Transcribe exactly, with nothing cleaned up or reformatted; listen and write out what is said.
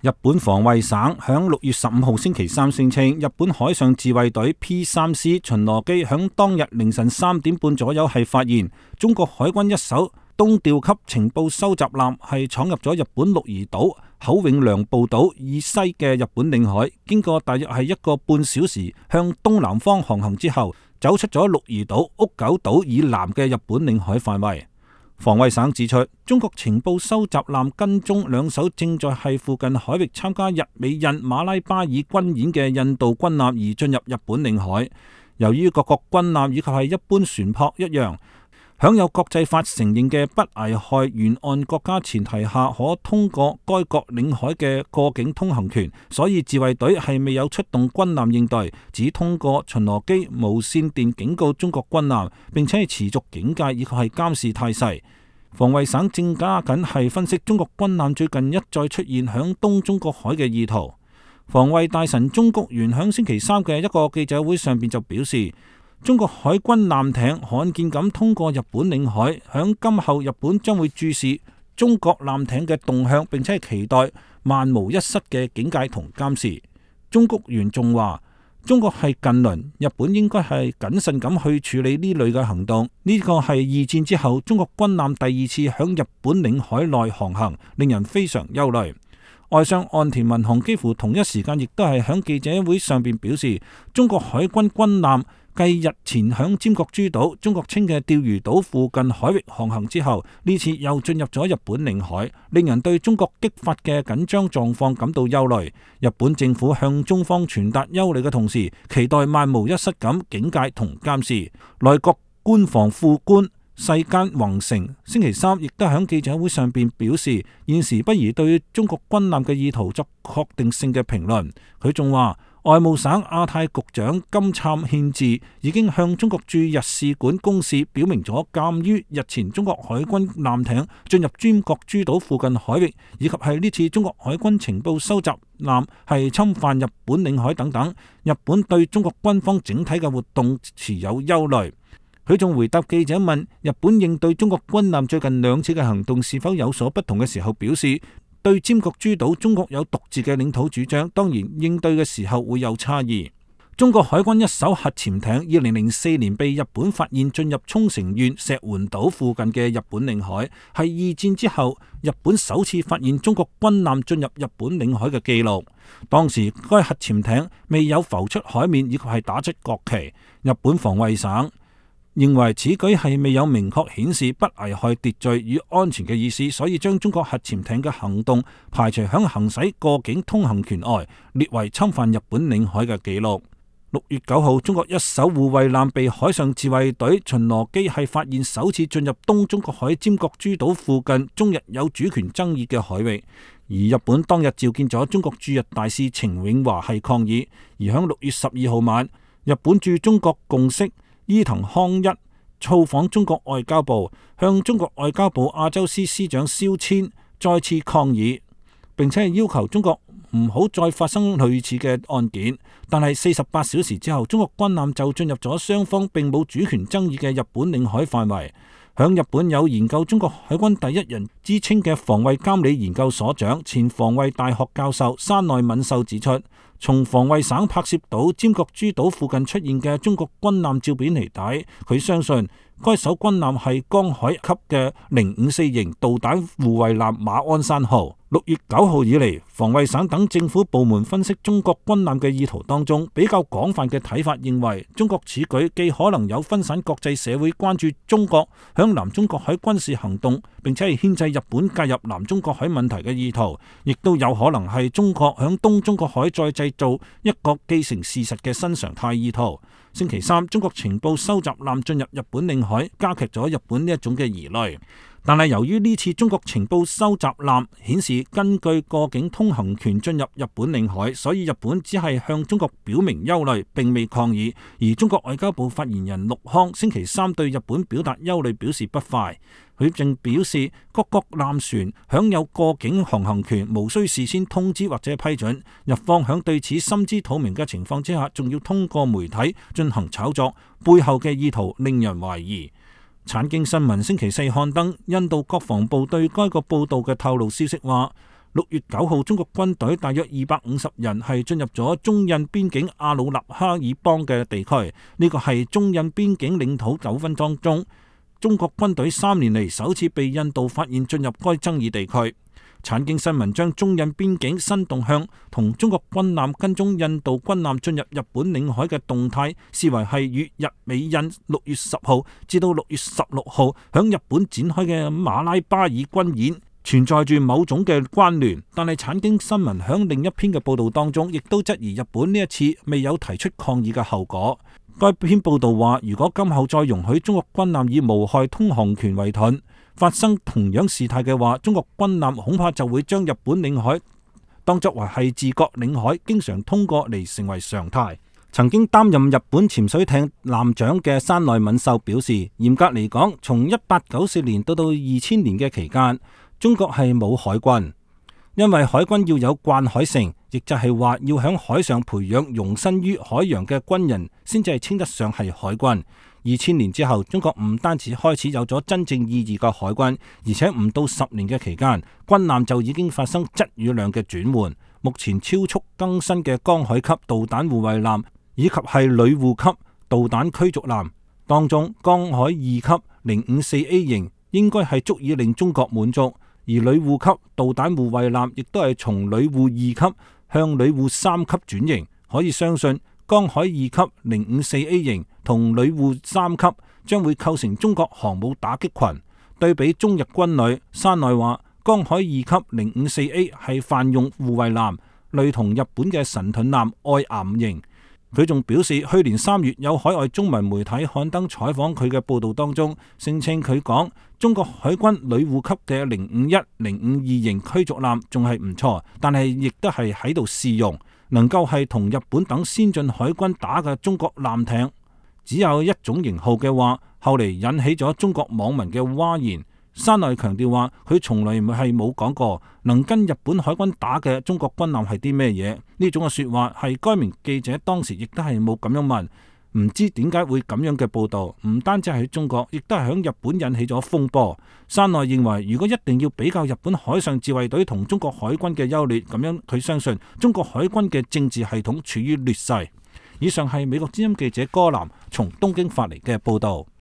日本防衛省響六月十五號星期三聲稱，日本海上自衛隊 P 三 C 巡邏機響當日凌晨三點半左右係發現中國海軍一艘東調級情報收集艦係闖入咗日本鹿兒島口永良部島以西嘅日本領海，經過大約係一個半小時向東南方航行之後，走出咗鹿兒島屋久島以南嘅日本領海範圍。防衛省指出，中國情報收集艦跟蹤兩艘正在係附近海域參加日美印馬拉巴爾軍演嘅印度軍艦而進入日本領海。由於各國軍艦以及係一般船舶一樣，享有國際法承認嘅不危害沿岸國家前提下，可通過該國領海嘅過境通行權，所以自衛隊係未有出動軍艦應對，只通過巡邏機無線電警告中國軍艦，並且係持續警戒以及係監視態勢。防衛省正加緊係分析中國軍艦最近一再出現響東中國海嘅意圖。防衛大臣中谷元響星期三嘅一個記者會上邊就表示，中國海軍艦艇罕見咁通過日本領海，響今後日本將會注視中國艦艇嘅動向，並且係期待萬無一失嘅警戒同監視。中谷元仲話，中國係近鄰，日本應該係謹慎咁去處理呢類嘅行動。呢個係二戰之後中國軍艦第二次響日本領海內航行，令人非常憂慮。外相岸田文雄幾乎同一時間亦都係響記者會上邊表示，中國海軍軍艦繼日前響尖閣諸島中國稱嘅釣魚島附近海域航行之後，呢次又進入咗日本領海，令人對中國激發嘅緊張狀況感到憂慮。日本政府向中方傳達憂慮嘅同時，期待萬無一失咁警戒同監視。內閣官房副官世間宏成星期三亦都喺記者會上邊表示，現時不宜對中國軍艦嘅意圖作確定性嘅評論。佢仲話，外務省亞太局長金燦憲治已經向中國駐日使館公使表明咗，鑒於日前中國海軍艦艇進入尖閣諸島附近海域，以及係呢次中國海軍情報收集艦係侵犯日本領海等等，日本對中國軍方整體嘅活動持有憂慮。佢仲回答記者問日本應對中國軍艦最近兩次嘅行動是否有所不同嘅時候，表示對尖閣諸島中國有獨自嘅領土主張，當然應對嘅時候會有差異。中國海軍一艘核潛艇二零零四年被日本發現進入沖繩縣石垣島附近嘅日本領海，係二戰之後日本首次發現中國軍艦進入日本領海嘅記錄。當時該核潛艇未有浮出海面以及係打出國旗。日本防衛省認為此舉係未有明確顯示不危害秩序與安全嘅意思，所以將中國核潛艇嘅行動排除響行使過境通行權外，列為侵犯日本領海嘅記錄。六月九號，中國一艘護衛艦被海上自衛隊巡邏機係發現首次進入東中國海尖閣諸島附近中日有主權爭議嘅海域，而日本當日召見咗中國駐日大使程永華係抗議。而響六月十二號晚，日本駐中國共識伊藤康一造訪中國外交部，向中國外交部亞洲司司長蕭千再次抗議，並且係要求中國唔好再發生類似嘅案件。但係四十八小時之後，中國軍艦就進入咗雙方並冇主權爭議嘅日本領海範圍。響日本有研究中國海軍第一人之稱嘅防衛監理研究所長、前防衛大學教授山內敏秀指出，從防衛省拍攝到尖閣諸島附近出現嘅中國軍艦照片嚟睇，佢相信該艘軍艦係江海級嘅零五四型導彈護衛艦馬鞍山號。六月九號以嚟，防衛省等政府部門分析中國軍艦嘅意圖當中，比較廣泛嘅睇法認為，中國此舉既可能有分散國際社會關注中國響南中國海軍事行動，並且係牽制日本介入南中國海問題嘅意圖，亦都有可能係中國響東中國海再製造一個既成事實嘅新常態意圖。星期三，中國情報收集艦進入日本領海，加劇咗日本呢一種嘅疑慮。但係由於呢次中國情報收集艦顯示根據過境通行權進入日本領海，所以日本只係向中國表明憂慮，並未抗議。而中國外交部發言人陸康星期三對日本表達憂慮表示不快，佢正表示各國艦船享有過境航行權，無需事先通知或者批准。日方響對此心知肚明嘅情況之下，仲要通過媒體進行炒作，背後嘅意圖令人懷疑。產經新聞星期四刊登印度國防部對該個報道嘅透露消息話， 六月九號，中國軍隊大約二百五十人係進入咗中印邊境阿魯納哈爾邦嘅地區，呢個係中印邊境領土糾紛當中，中國軍隊三年嚟首次被印度發現進入該爭議地區。產經新聞將中印邊境新動向同中國軍艦跟蹤印度軍艦進入日本領海嘅動態視為係與日美印六月十號至到六月十六號響日本展開嘅馬拉巴爾軍演存在住某種嘅關聯，但係產經新聞響另一篇嘅報道當中亦都質疑日本呢一次未有提出抗議嘅後果。該篇報道話，如果今後再容許中國軍艦以無害通航權為盾，發生同樣事態嘅話，中國軍艦恐怕就會將日本領海當作為係自國領海，經常通過嚟成為常態。曾經擔任日本潛水艇艦長嘅山內敏秀表示，嚴格嚟講，從一八九四年到到二千年嘅期間，中國係冇海軍，因為海軍要有慣海性，亦就係話要響海上培養容身於海洋嘅軍人，先至係稱得上係海軍。二千年之後，中國唔單止開始有咗真正意義嘅海軍，而且唔到十年嘅期間，軍艦就已經發生質與量嘅轉換。目前超速更新嘅江海級導彈護衛艦以及係女護級導彈驅逐艦當中，江海二級零五四 A 型應該係足以令中國滿足，而女護級導彈護衛艦亦都係從女護二級向女護三級轉型，可以相信江海二級零五四 A 型同女護三級將會構成中國航母打擊群。對比中日軍旅，山內話江海二級零五四 A 係泛用護衛艦，類同日本嘅神盾艦愛岩型。佢仲表示，去年三月有海外中文媒體刊登採訪佢嘅報道當中，聲稱佢講中國海軍女護級嘅零五一、零五二型驅逐艦仲係唔錯，但係亦都係喺度試用，能夠係同日本等先進海軍打嘅中國艦艇只有一種型號嘅話，後嚟引起咗中國網民嘅譁然。山內強調話，佢從來係冇講過能跟日本海軍打嘅中國軍艦係啲咩嘢，呢種嘅說話係該名記者當時亦都係冇咁樣問，唔知點解會咁樣嘅報道，唔單止係喺中國，亦都係響日本引起咗風波。山內認為，如果一定要比較日本海上自衛隊同中國海軍嘅優劣，咁樣佢相信中國海軍嘅政治系統處於劣勢。以上係美國之音記者柯南從東京發嚟嘅報道。